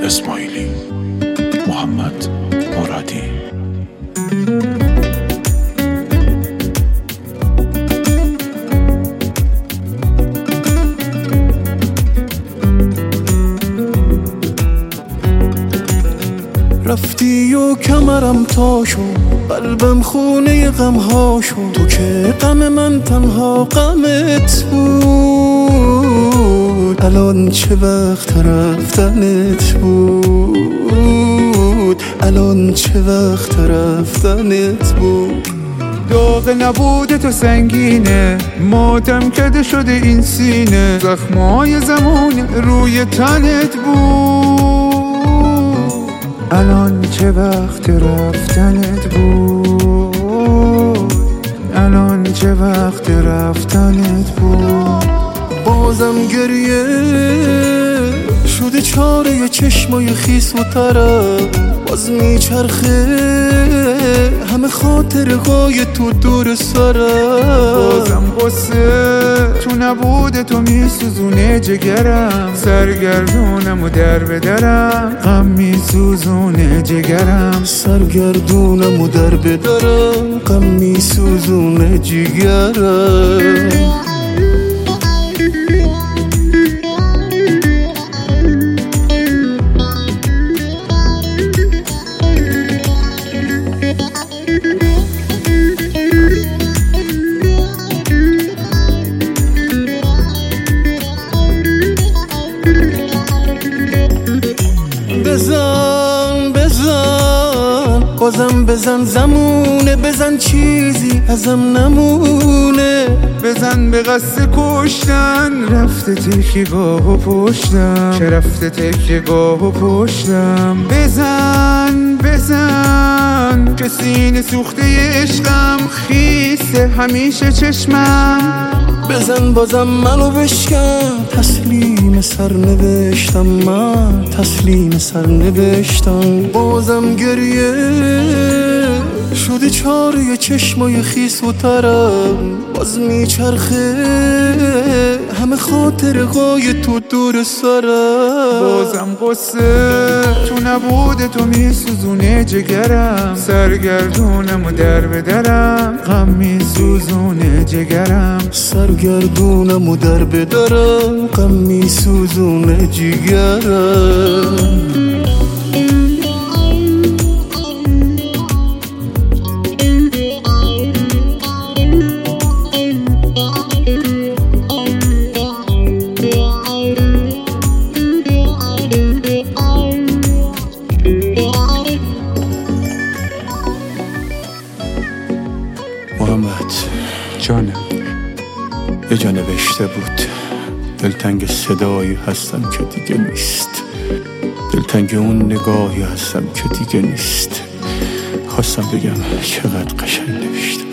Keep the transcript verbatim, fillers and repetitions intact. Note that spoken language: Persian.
اسماعیلی، محمد مرادی. رفتی و کمرم تا شد، قلبم خونه غم ها شد. تو که غم من تنها غمت بود، الان چه وقت رفتنت بود، الان چه وقت رفتنت بود. داغ نبوده تو سنگینه، ماتم کده شده این سینه. زخمای زمان روی تنت بود، الان چه وقت رفتنت بود، الان چه وقت رفتنت بود. بازم گریه شده چاره چشمای خیس و ترم، باز میچرخه همه خاطرهای تو دور سرم. بازم قصه تو نبوده تو میسوزونه جگرم، سرگردونم و در به درم غم میسوزونه جگرم. سرگردونم و در به درم غم میسوزونه جگرم. بزن بزن بازم بزن زمونه، بزن چیزی ازم نمونه. بزن به قصد کشتن، رفته تکیگاه و پشتم، چه رفته تکیگاه و پشتم. بزن بزن که سینه سوخته عشقم خیسه همیشه چشمم. بزن بازم منو بشکن، تسلیم سر نوشتم من، تسلیم سر نوشتم. بازم گریه شده چاره چشمای خیس و ترم، باز میچرخه همه خاطرهای تو دور سرم. بازم قصه تو نبوده تو میسوزونه جگرم، سرگردونم و در به درم غم میسوزونه جگرم. سرگردونم و در به درم غم میسوزونه جگرم. محمد جانم، یه جا نوشته بود دلتنگ صدایی هستم که دیگه نیست، دلتنگ اون نگاهی هستم که دیگه نیست. خواستم بگم چقدر قشنگ نوشته.